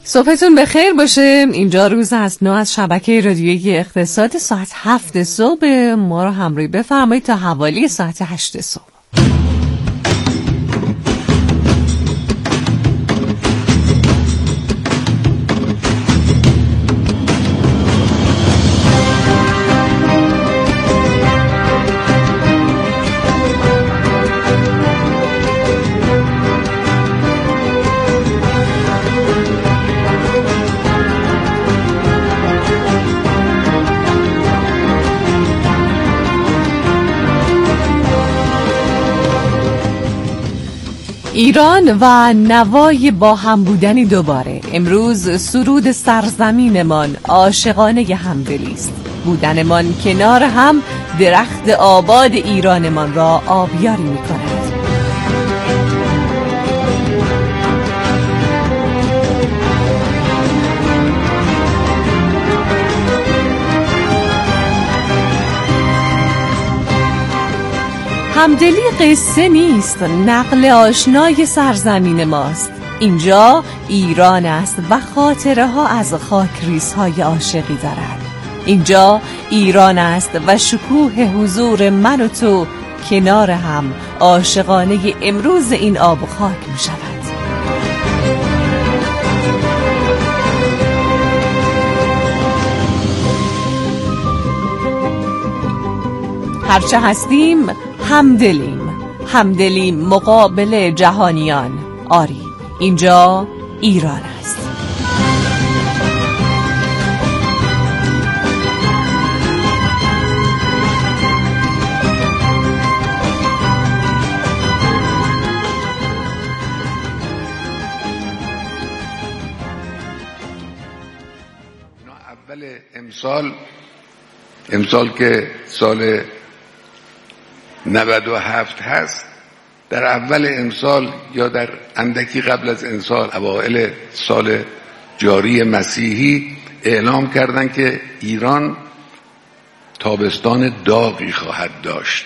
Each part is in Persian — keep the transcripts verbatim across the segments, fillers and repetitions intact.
صبحتون بخیر باشه. اینجا روز از نو از شبکه رادیویی اقتصاد. ساعت هفت صبح ما رو همراهی بفرمایید تا حوالی ساعت هشت صبح. ایران و نوای با هم بودنی دوباره. امروز سرود سرزمینمان عاشقانه همدلی است. بودنمان کنار هم درخت آباد ایرانمان را آبیاری می کند. همدلی قصه نیست، نقل آشنای سرزمین ماست. اینجا ایران است و خاطره ها از خاکریز های عاشقی دارد. اینجا ایران است و شکوه حضور من و تو کنار هم عاشقانه امروز این آب و خاک می شود. هرچه هستیم همدلیم، همدلیم مقابل جهانیان. آری، اینجا ایران است. اول امسال امسال که سال نود و هفت هست، در اول امسال یا در اندکی قبل از امسال، اوائل سال جاری مسیحی، اعلام کردن که ایران تابستان داغی خواهد داشت.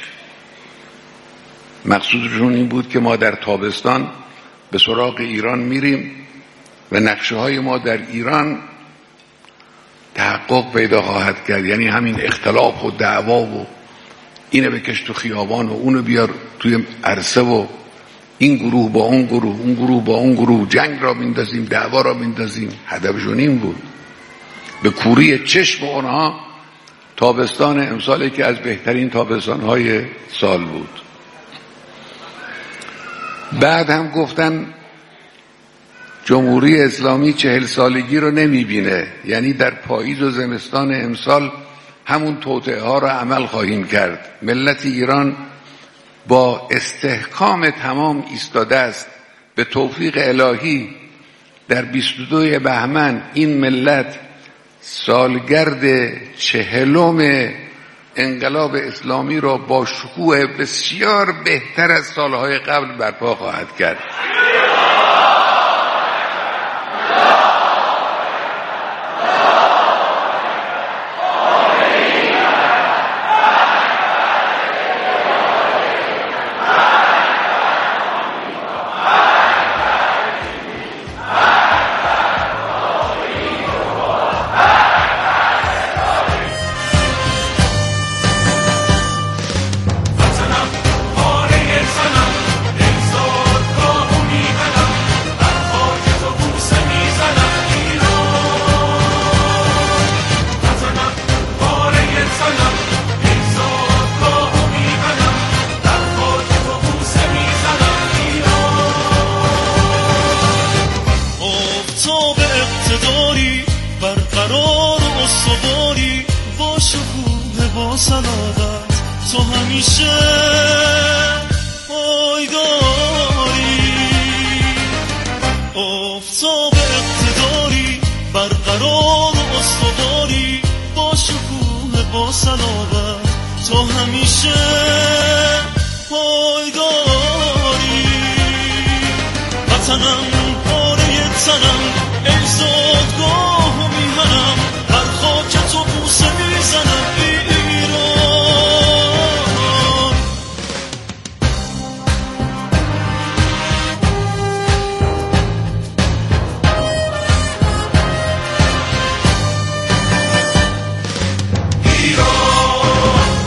مقصودشون این بود که ما در تابستان به سراغ ایران میریم و نقشه های ما در ایران تحقق پیدا خواهد کرد. یعنی همین اختلاف و دعوا و اینو بکش تو خیابان و اونو بیار توی عرصه و این گروه با اون گروه، اون گروه با اون گروه، جنگ را بندازیم، دعوا را بندازیم. هدفشون این بود. به کوری چشم اونها تابستان امسالی که از بهترین تابستان‌های سال بود. بعد هم گفتن جمهوری اسلامی چهل سالگی رو نمیبینه، یعنی در پاییز و زمستان امسال همون توطئه ها را عمل خواهیم کرد. ملت ایران با استحکام تمام ایستاده است. به توفیق الهی در بیست و دو بهمن این ملت سالگرد چهلم انقلاب اسلامی را با شکوه بسیار بهتر از سالهای قبل برپا خواهد کرد.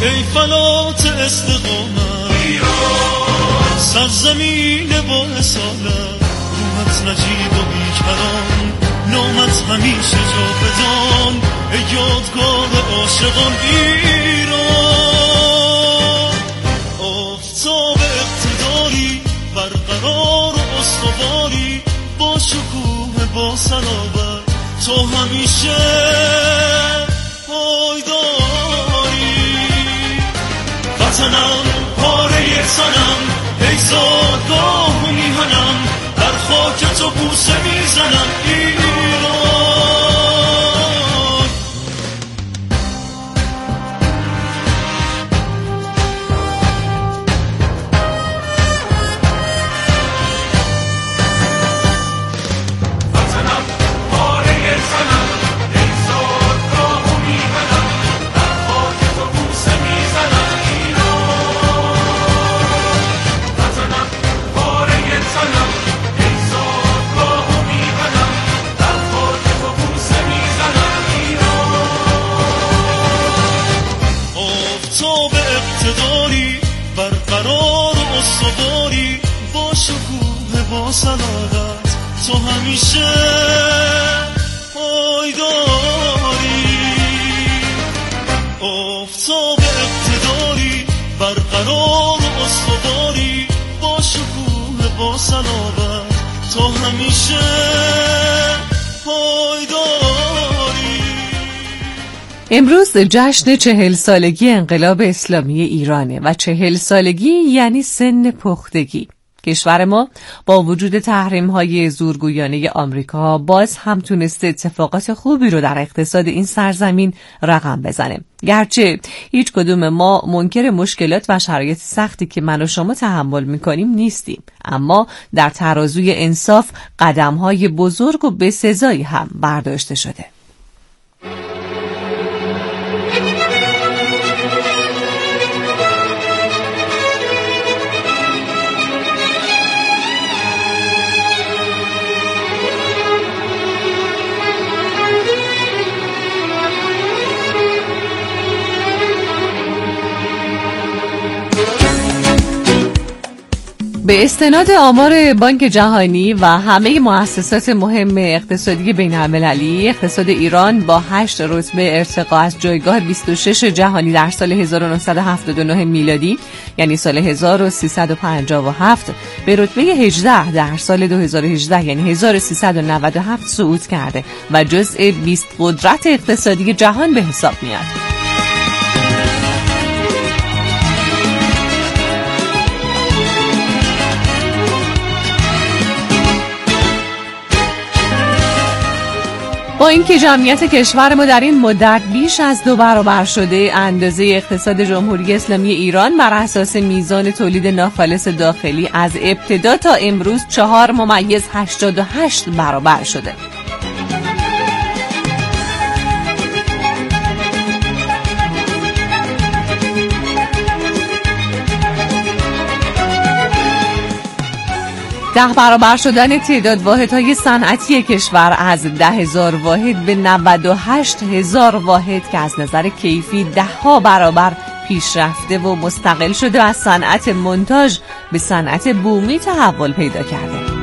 ای فلات استقامت ایران، سرزمین با اصالت، روحت نجیب و بیکران، نامت همیشه جاودان، ای یادگار عاشقان ایران. آفتاب اقتداری برقرار و استواری، با شکوه با صلابت تو همیشه پایداری. وطنم پاره سنم، ای زادگاه و میهنم، در خاک تو بوسه میزنم ایران. تو همیشه پایداری. آفتاب اقتداری برقرار و استواری، با شکوه با صلابت تو همیشه پایداری. امروز جشن چهل سالگی انقلاب اسلامی ایرانه و چهل سالگی یعنی سن پختگی. کشور ما با وجود تحریم‌های زورگویانه آمریکا باز هم تونسته اتفاقات خوبی رو در اقتصاد این سرزمین رقم بزنه. گرچه هیچ کدوم ما منکر مشکلات و شرایط سختی که من و شما تحمل می‌کنیم نیستیم، اما در ترازوی انصاف قدم‌های بزرگ و بسزایی هم برداشته شده. به استناد آمار بانک جهانی و همه مؤسسات مهم اقتصادی بین‌المللی، اقتصاد ایران با هشت رتبه ارتقا از جایگاه بیست و شش جهانی در سال هزار و نهصد و هفتاد و نه میلادی، یعنی سال هزار و سیصد و پنجاه و هفت، به رتبه هجده در سال دو هزار و هجده یعنی هزار و سیصد و نود و هفت صعود کرده و جزء بیست قدرت اقتصادی جهان به حساب میاد. با اینکه جمعیت کشور ما در این مدت بیش از دو برابر شده، اندازه اقتصاد جمهوری اسلامی ایران بر اساس میزان تولید ناخالص داخلی از ابتدا تا امروز چهار ممیز هشتاد و هشت برابر شده. ده برابر شدن تعداد واحدهای صنعتی کشور از ده هزار واحد به نود و هشت هزار واحد که از نظر کیفی ده ها برابر پیشرفته و مستقل شده و از صنعت مونتاژ به صنعت بومی تحول پیدا کرده.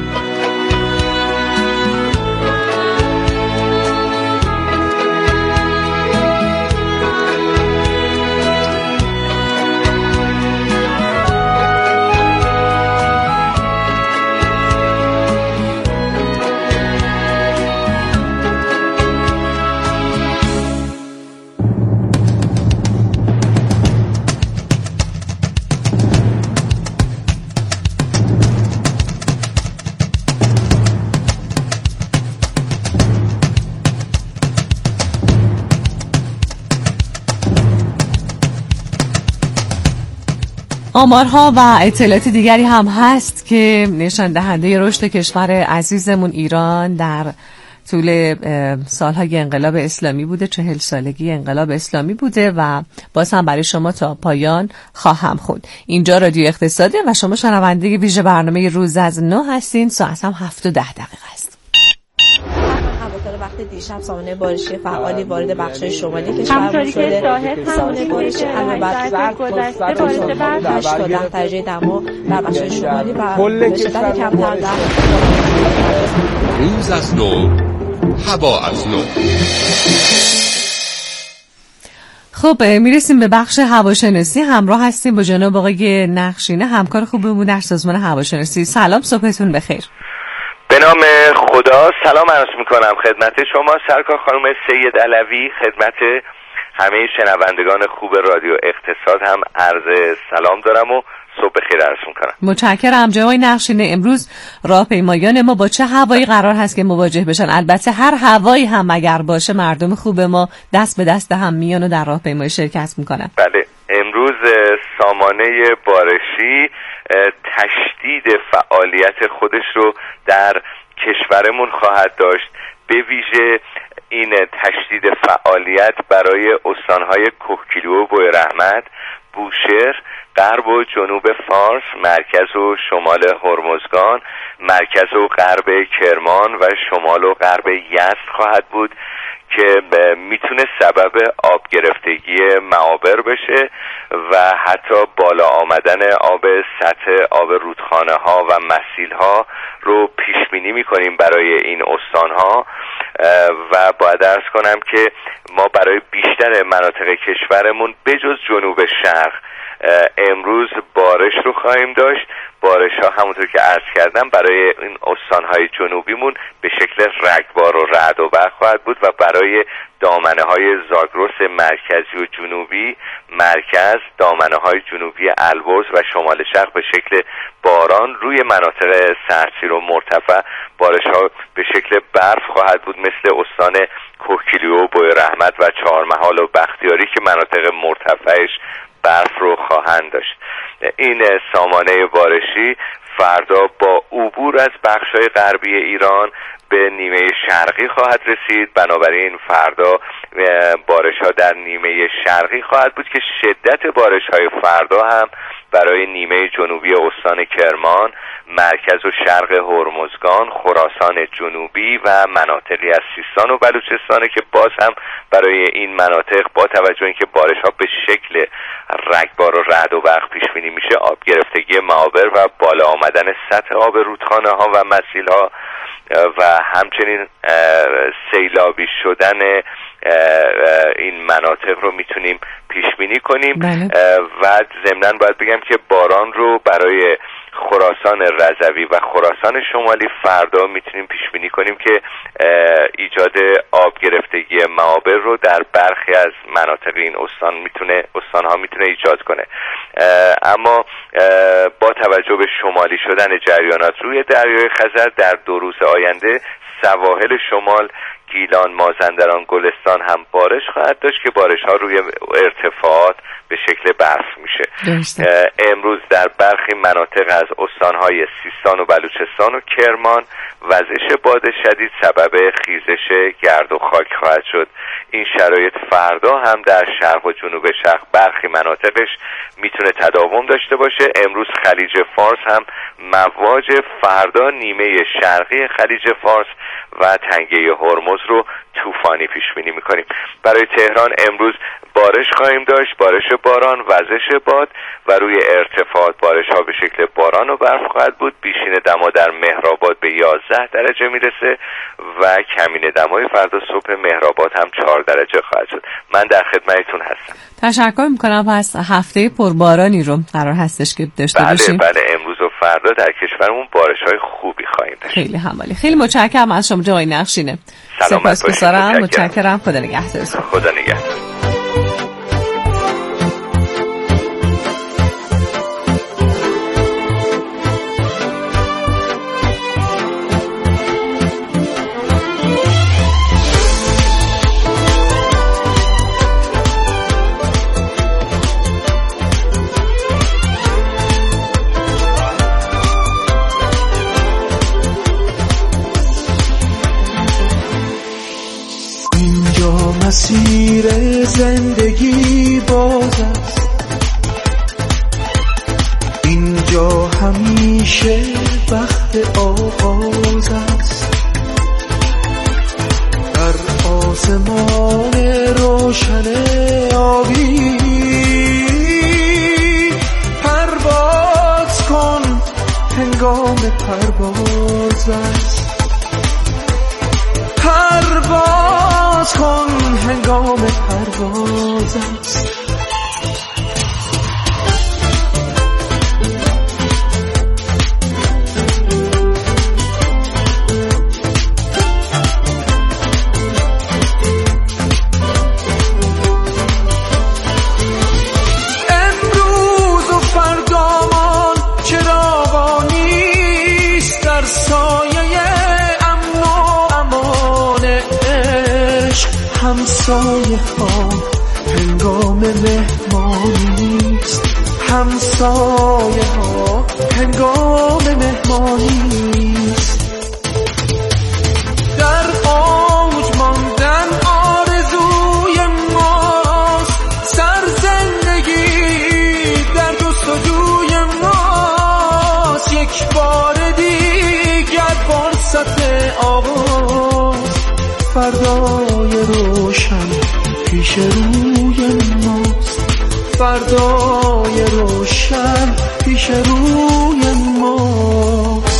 آمارها و اطلاعات دیگری هم هست که نشان دهنده رشد کشور عزیزمون ایران در طول سالهای انقلاب اسلامی بوده. چهل سالگی انقلاب اسلامی بوده و باز هم برای شما تا پایان خواهم خوند. اینجا رادیو اقتصاده و شما شنونده ویژه برنامه روز از نو هستین. ساعت هم هفت و ده دقیقه است. وقت دیشب سامانه بارشی فعالی وارد بخش‌های شمالی کشور شده. سامانه بارشی علاوه بر برف گذشته باعث برف هشت تا ده درجه دما در بخش‌های شمالی و به شدت کمتر در روز از نو، هوا از نو. خب میرسیم به بخش هواشناسی. همراه هستیم با جناب آقای نقشینه، همکار خوبمون در سازمان هواشناسی. سلام، صبحتون بخیر. به نام خدا سلام عرض میکنم خدمت شما سرکار خانم سید علوی، خدمت همه شنوندگان خوب رادیو اقتصاد هم عرض سلام دارم و صبح بخیر عرض میکنم. متشکرم جناب نقشینه. امروز راهپیمایان ما با چه هوایی قرار هست که مواجه بشن؟ البته هر هوایی هم اگر باشه مردم خوب ما دست به دست هم میان و در راهپیمایی شرکت میکنن. بله، امروز سامانه بارشی تشدید فعالیت خودش رو در کشورمون خواهد داشت. به ویژه این تشدید فعالیت برای استانهای کوهگیلو و بویرحمت، بوشهر، غرب و جنوب فارس، مرکز و شمال هرمزگان، مرکز و غرب کرمان و شمال و غرب یزد خواهد بود که میتونه سبب آب گرفتگی معابر بشه و حتی بالا آمدن آب سطح آب رودخانه ها و مسیل ها رو پیش بینی میکنیم برای این استان ها. و باید عرض کنم که ما برای بیشتر مناطق کشورمون بجز جنوب شرق امروز بارش رو خواهیم داشت. بارش ها همونطور که عرض کردم برای این استانهای جنوبیمون به شکل رگبار و رعد و برق خواهد بود و برای دامنه های زاگرس مرکزی و جنوبی، مرکز، دامنه های جنوبی البرز و شمال شرق به شکل باران. روی مناطق سرسیر و مرتفع بارش ها به شکل برف خواهد بود مثل استان کوهگیلو و بویرحمت و چهارمحال و بختیاری که مناطق مرتفعش برف رو خواهند داشت. این سامانه بارشی فردا با عبور از بخش‌های غربی ایران به نیمه شرقی خواهد رسید. بنابراین فردا بارش‌ها در نیمه شرقی خواهد بود که شدت بارش‌های فردا هم برای نیمه جنوبی استان کرمان، مرکز و شرق هرمزگان، خراسان جنوبی و مناطقی از سیستان و بلوچستان که باز هم برای این مناطق با توجه اینکه بارش‌ها به شکل رگبار و رعد و برق پیش بینی میشه، آب گرفتگی معابر و بالا آمدن سطح آب رودخانه ها و مسیل ها و همچنین سیلابی شدن این مناطق رو میتونیم پیش بینی کنیم. بله. و ضمناً باید بگم که باران رو برای خراسان رضوی و خراسان شمالی فردا میتونیم پیش بینی کنیم که ایجاد آب گرفتگی معابر رو در برخی از مناطق این استان میتونه استان ها میتونه ایجاد کنه. اما با توجه به شمالی شدن جریانات روی دریای خزر در دو روز آینده سواحل شمال، گیلان، مازندران، گلستان هم بارش خواهد داشت که بارش ها روی ارتفاعات به شکل برف میشه. امروز در برخی مناطق از استانهای سیستان و بلوچستان و کرمان وزش باد شدید سبب خیزش گرد و خاک خواهد شد. این شرایط فردا هم در شرق و جنوب شرق برخی مناطقش میتونه تداوم داشته باشه. امروز خلیج فارس هم مواج فردا نیمه شرقی خلیج فارس و تنگه هرمز رو طوفانی پیش بینی میکنیم. برای تهران امروز بارش خواهیم داشت، بارش باران، وزش باد و روی ارتفاعات بارش ها به شکل باران و برف خواهد بود. بیشین دما در مهرآباد به یازده درجه میرسه و کمین دمای فردا صبح مهرآباد هم چهار درجه خواهد شد. من در خدمتتون هستم. تشکر میکنم. پس هفته پربارانی رو قرار هستش که داشته بله باشیم. بله امروز و فردا در کشورمون بارش های خوبی خواهیم داشت. خیلی همالی. خیلی متشکرم از شما جناب نقشینه. سپاسگزارم. متشکرم. خدا نگهدارتون. خدا نگهدار. مسیر زندگی باز است، اینجا همیشه وقت آغاز است. پرواز است. پرواز کن هنگام پرواز است. همسایه ها هنگام مهمانی است. همسایه ها هنگام مهمانی است. در اوج ماندن آرزوی ماست. سرزندگی در جستجوی ماست. یک بار دیگر فرصت آغاز. فردای روشن پیش روی ماست. فردای روشن پیش روی ماست.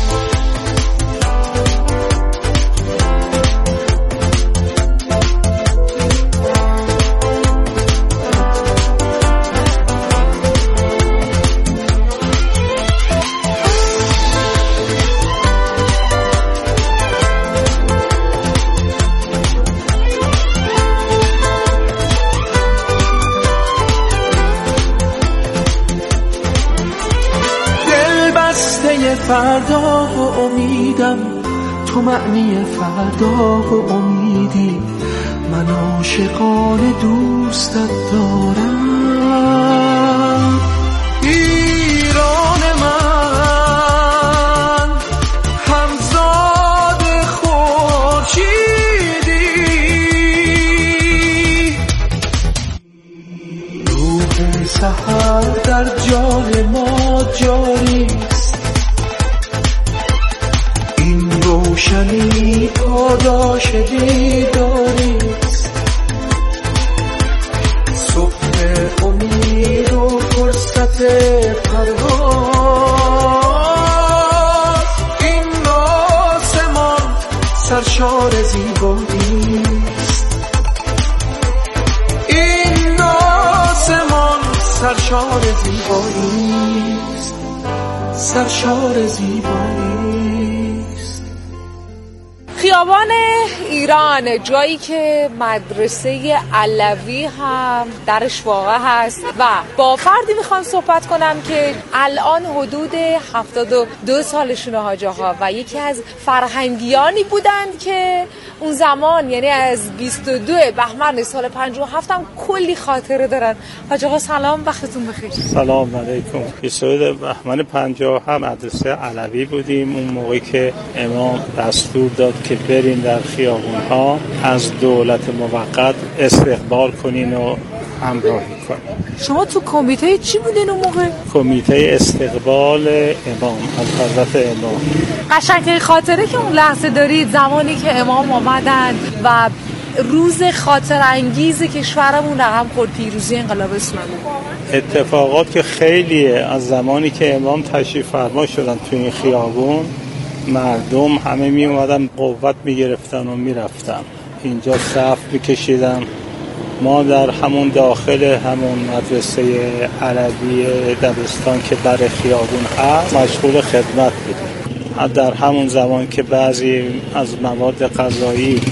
فردا و امیدم، تو معنی فردا و امیدی. من عاشقانه دوستت دارم. ایران من همزاد خورشیدی. روح سحر در جان ما جاری. روشنی پاداش دیداریست. صبح امید و فرصت پرواز. این آسمان سرشار زیباییست. این آسمان سرشار زیباییست. سرشار زیباییست. خیابان ایران، جایی که مدرسه علوی هم درش واقع هست و با فردی میخوام صحبت کنم که الان حدود هفتاد و دو سالشونه حاج آقا و یکی از فرهنگیانی بودند که اون زمان یعنی از بیست و دو بهمن سال پنجاه و هفت هم کلی خاطره دارن. حاج آقا سلام، وقتتون بخیر. سلام علیکم. بیست و دو بهمن پنجاه و هفت مدرسه علوی بودیم. اون موقعی که امام دستور داد که برین در خیابون ها از دولت موقت استقبال کنین و همراهی کنین. شما تو کمیته چی بودین اون موقع؟ کمیته استقبال امام، از حضرت امام. قشنگترین خاطره که اون لحظه دارید زمانی که امام آمدن و روز خاطر انگیز کشورمون رقم خورد، پیروزی انقلاب اسلامی؟ اتفاقات که خیلیه. از زمانی که امام تشریف فرما شدن تو این خیابون، مردم همه می اومدن قوت می گرفتن و می رفتن. اینجا صف می کشیدن. ما در همون داخل همون مدرسه علوی دبستان که در خیابون هست مشغول خدمت بودیم. در همون زمان که بعضی از مواد غذایی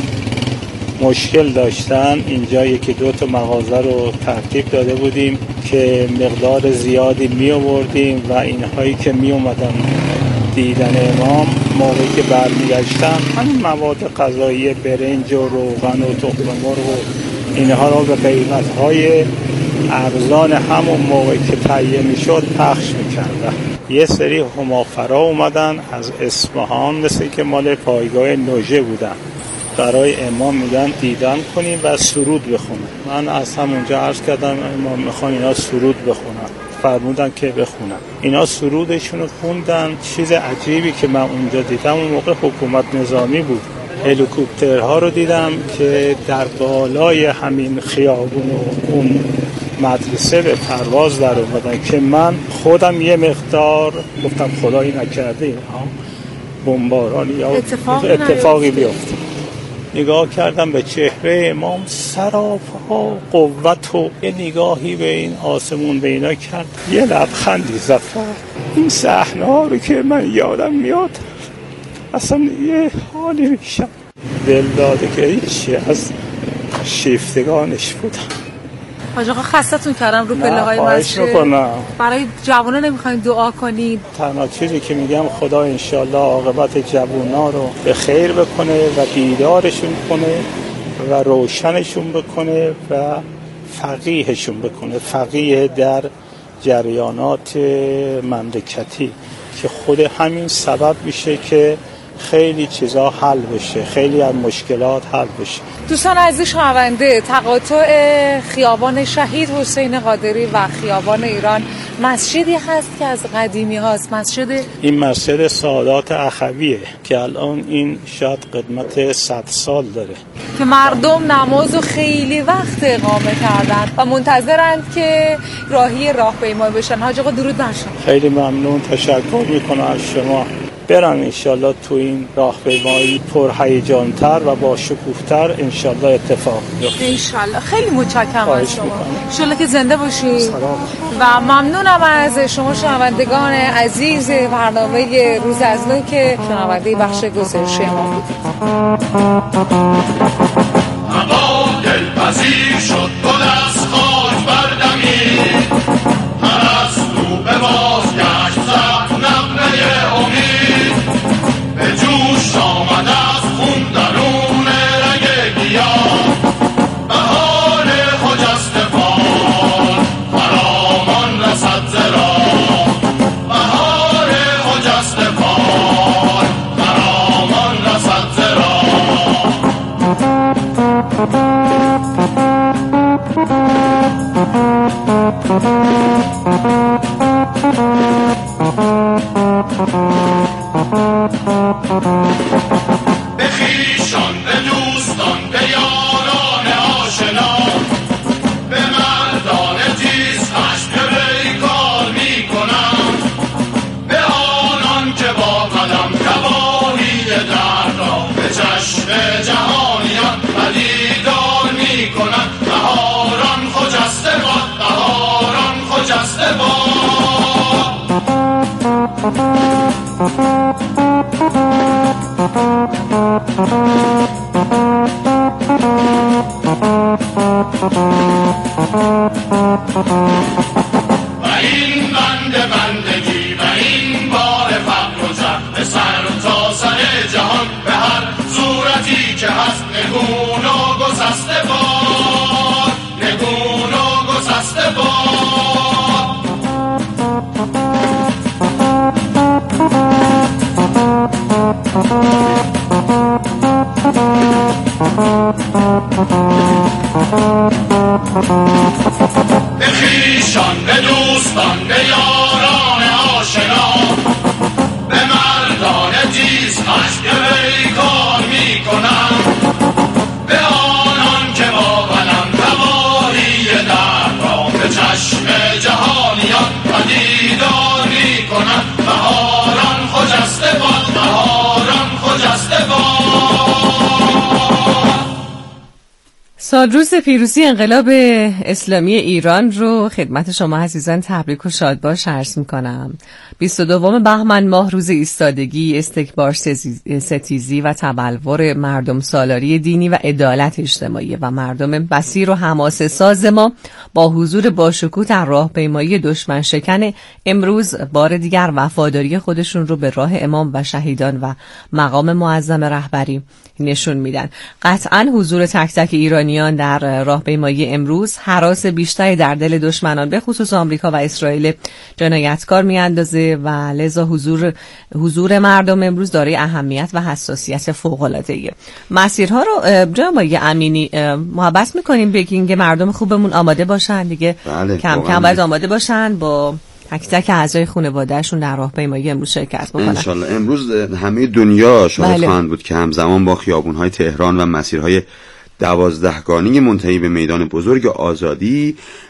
مشکل داشتن، اینجا یکی دو تا مغازه رو ترتیب داده بودیم که مقدار زیادی می آوردیم و اینهایی که می اومدن دیدن امام موقعی که برمیگشتن همین مواد غذایی برنج و روغن و تخم مرغ و اینها رو به قیمت‌های ارزان همون موقعی که تهیه میشد پخش میکردن. یه سری همافرا اومدن از اصفهان، مثل که مال پایگاه نوژه بودن، برای امام میگن دیدن کنیم و سرود بخونن. من از همونجا عرض کردم امام میخوان اینا سرود بخونن، فرمودن که بخونن. اینا سرودشون رو خوندن. چیز عجیبی که من اونجا دیدم، اون موقع حکومت نظامی بود، هلیکوپترها رو دیدم که در بالای همین خیابون و اون مدرسه به پرواز در اومدن که من خودم یه مقدار گفتم خدایی نکرده اینها بمبارانی یا اتفاق اتفاقی بیفته. نگاه کردم به چهره امام، سراپا قوت و یه نگاهی به این آسمون به اینا کرد، یه لبخندی زد. این صحنه ها رو که من یادم میاد اصلا یه حالی میشم، دل داده که هیچی از شیفتگانش بودم. حاج آقا خستتون کردم رو پله های مسجد. برای جوانان نمیخواین دعا کنید؟ تنها چیزی که میگم خدا انشالله عاقبت جوونا رو به خیر بکنه و بیدارشون کنه و روشنشون بکنه و فقیهشون بکنه، فقیه در جریانات مملکتی، که خود همین سبب میشه که خیلی چیزا حل بشه، خیلی از مشکلات حل بشه. دوستان عزیز شنونده، تقاطع خیابان شهید حسین قادری و خیابان ایران مسجدی هست که از قدیمی هاست. مسجد این مسجد سادات اخویه که الان این شاید قدمت صد سال داره، که مردم نمازو خیلی وقت اقامه کردن و منتظرند که راهی راهپیمایی بشن. حاج آقا درود بر شما. خیلی ممنون، تشکر میکنم از شما. برن انشالله تو این راهپیمایی پر هیجان‌تر و با شکوفتر انشالله اتفاق بیفته. انشالله. خیلی متشکرم از شما. انشالله که زنده باشید. و ممنونم از شما شنوندگان عزیز برنامه روز از نو که شنونده بخش گزارشی ما بودید. هوا دلپذیر شد، گل از خاک بردمید، پرستو به بازگشت زد نغمه امید، به جوش آمد از خون درون رگ گیاه، بهار خجستگان فرامان رسد ز راه، بهار خجستگان فرامان رسد ز راه. به خویشان، به دوستان، به یاران آشنا، به مردان تیز خشم که بیکار می کنند، به آنان که با قدم گواهی درد را به چشم جهانیان پدیدار می کنند. بهاران خجسته باد، بهاران خجسته باد. و این بنده بندگی و این بار فقر و جهل به سر تا سر جهان، به هر صورتی که هست نگون و گسسته باد، نگون و گسسته باد. به خویشان، به دوستان، به یاران آشنا، به مردان تیز خشم که بیکار می کنند، به آنان که با قلم گواهی درد را به چشم جهانیان پدیدار می کنند. بهاران خجسته باد، بهاران خجسته باد. سالروز پیروزی انقلاب اسلامی ایران رو خدمت شما عزیزان تبریک و شادباش عرض می‌کنم. بیست و دوم بهمن ماه روز ایستادگی، استکبار ستیزی و تبلور مردم سالاری دینی و عدالت اجتماعی و مردم بصیر و حماسه ساز ما با حضور باشکوه در راهپیمایی دشمن شکن امروز بار دیگر وفاداری خودشون رو به راه امام و شهیدان و مقام معظم رهبری نشون میدن. قطعاً حضور تک تک ایرانیان در راهپیمایی امروز هراس بیشتری در دل دشمنان به خصوص آمریکا و اسرائیل جنایتکار میاندازه و لذا حضور حضور مردم امروز دارای اهمیت و حساسیت فوق‌العاده‌ایه. مسیرها رو جناب امینی محبت میکنیم بگین که مردم خوبمون آماده باشن دیگه. بله، کم کم باید آماده باشن با تک تک اعضای خانواده‌شون در راهپیمایی امروز شرکت بکنن. انشالله. امروز همه دنیا شاهد بله. خواهند بود که همزمان با خیابون‌های تهران و مسیرهای دوازدهگانی منتهی به میدان بزرگ آزادی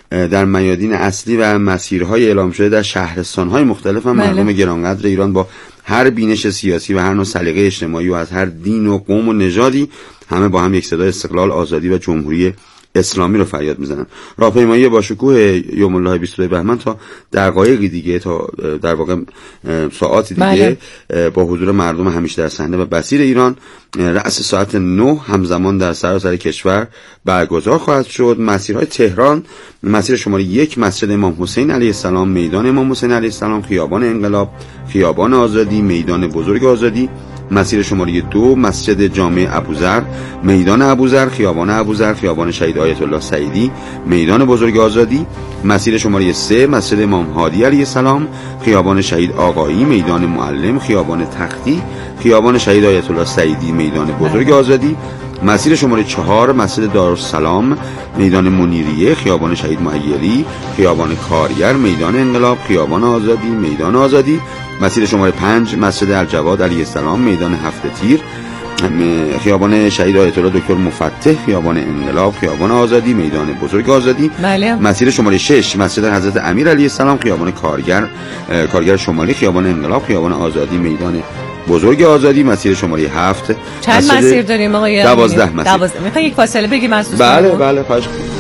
در میادین اصلی و مسیرهای اعلام شده در شهرستان‌های مختلف هم مردم گرانقدر ایران با هر بینش سیاسی و هر نوع سلیقه اجتماعی و از هر دین و قوم و نژادی همه با هم یک صدای استقلال، آزادی و جمهوری اسلامی رو فریاد میزنن. راهپیمایی با شکوه یوم الله بیست و دو بهمن تا دقایقی دیگه، تا در واقع ساعاتی دیگه بله. با حضور مردم همیشه در صحنه و بصیر ایران رأس ساعت نه همزمان در سراسر کشور برگزار خواهد شد. مسیرهای تهران: مسیر شماره یک مسجد امام حسین علیه السلام، میدان امام حسین علیه السلام، خیابان انقلاب، خیابان آزادی، میدان بزرگ آزادی. مسیر شماره دو مسجد جامع ابوذر، میدان ابوذر، خیابان ابوذر، خیابان شهید آیت الله سعیدی، میدان بزرگ آزادی. مسیر شماره سه مسجد امام هادی علیه السلام، خیابان شهید آقایی، میدان معلم، خیابان تختی، خیابان شهید آیت الله سعیدی، میدان بزرگ آزادی. مسیر شماره چهار مسجد دارالسلام، میدان منیریه، خیابان شهید معیری، خیابان کارگر، میدان انقلاب، خیابان آزادی، میدان آزادی. مسیر شماره پنج مسجد الجواد علیه السلام، میدان هفت تیر، خیابان شهید آیت الله دکتر مفتح، خیابان انقلاب، خیابان آزادی، میدان بزرگ آزادی. بله. مسیر شماره شش مسجد حضرت امیر علیه السلام، خیابان کارگر، کارگر شمالی، خیابان انقلاب، خیابان آزادی، میدان بزرگ آزادی. مسیر شماره هفت چند مسیر داریم آقای؟ دوازده مسیر. دوازده. میخوای یک فاصله بگیم از دوستان؟ بله بله خواهش می‌کنم.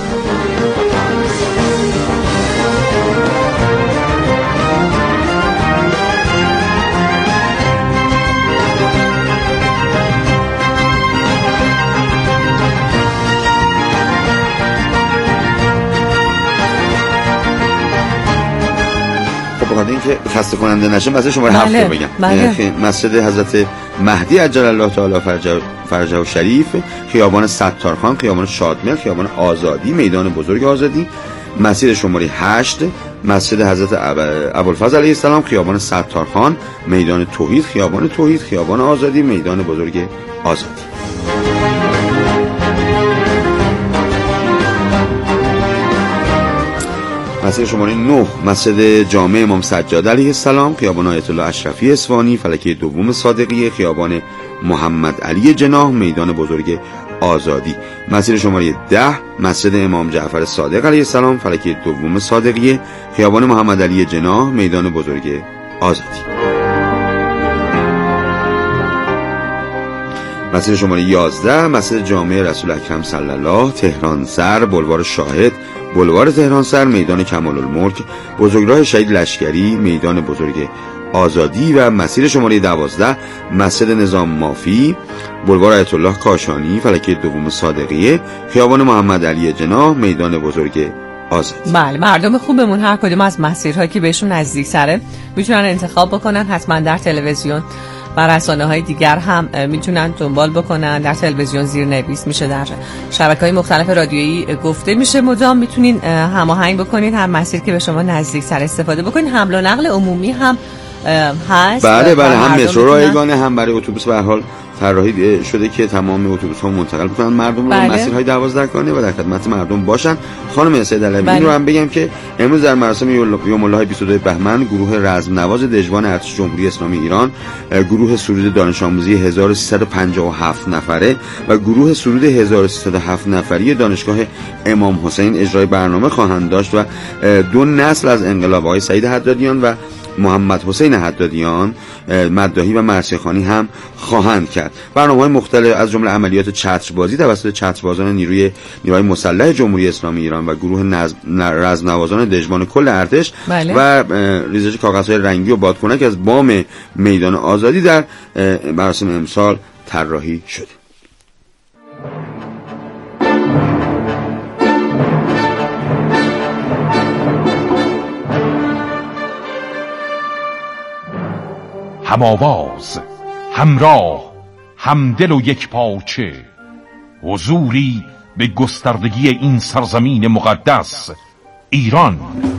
این که خسته کننده نشه مسجد شماره بله. هفت رو بگم. بله. مسجد حضرت مهدی عجل الله تعالی فرجه فرجه شریف، خیابان ستارخان، خیابان شادمهر، خیابان آزادی، میدان بزرگ آزادی. مسیر شماره هشت مسجد حضرت ابوالفضل علیه السلام، خیابان ستارخان، میدان توحید، خیابان توحید، خیابان آزادی، میدان بزرگ آزادی. مسیر شماره نه مسجد جامع امام سجاد علیه السلام، خیابان آیت الله اشرفی اصفهانی، فلکه دوم صادقیه، خیابان محمد علی جناح، میدان بزرگ آزادی. مسیر شماره ده مسجد امام جعفر صادق علیه السلام، فلکه دوم صادقیه، خیابان محمد علی جناح، میدان بزرگ آزادی. مسیر شماره یازده مسجد جامع رسول اکرم صلی الله، تهران سر، بلوار شاهد، بلوار تهران سر، میدان کمال الملک، بزرگراه شهید لشکری، میدان بزرگ آزادی. و مسیر شماره دوازده مسجد نظام مافی، بلوار آیت الله کاشانی، فلکه دوم صادقیه، خیابان محمد علی جناح، میدان بزرگ آزادی. بله، مردم خوبمون هر کدوم از مسیرهایی که بهشون نزدیک سره میتونن انتخاب بکنن. حتما در تلویزیون و رسانه‌های دیگر هم میتونن دنبال بکنن. در تلویزیون زیرنویس میشه، در شبکه‌های مختلف رادیویی گفته میشه. مدام میتونین هماهنگ بکنین، هر مسیر که به شما نزدیک سر استفاده بکنین. حمل و نقل عمومی هم هست. بله بله، هم مترو رایگانه، هم برای اتوبوس به هر حال طراحی شده که تمام اتوبوس‌ها منتقل بکنن مردم رو. بله. مسیرهای دوازده گانه و در خدمت مردم باشن. خانم سید علوی، بله. این رو هم بگم که امروز در مراسم یوم الله بیست و دو بهمن گروه رزم نواز دژوان ارتش جمهوری اسلامی ایران، گروه سرود دانش آموزی هزار و سیصد و پنجاه و هفت نفره و گروه سرود هزار و سیصد و هفت نفری دانشگاه امام حسین اجرای برنامه خواهند داشت و دو نسل از انقلاب، آقای سعید حدادیان و محمد حسین حدادیان، مداحی و مرثیه‌خوانی هم خواهند کرد. برنامه‌های مختلف از جمله عملیات چتربازی توسط چتربازان نیروی نیروهای مسلح جمهوری اسلامی ایران و گروه رزمنوازان دژوان کل ارتش، بله. و ریزش کاغذهای رنگی و بادکنک از بام میدان آزادی در مراسم امسال طراحی شده. هم‌آواز، همراه، همدل و یک پاچه، حضوری به گستردگی این سرزمین مقدس ایران.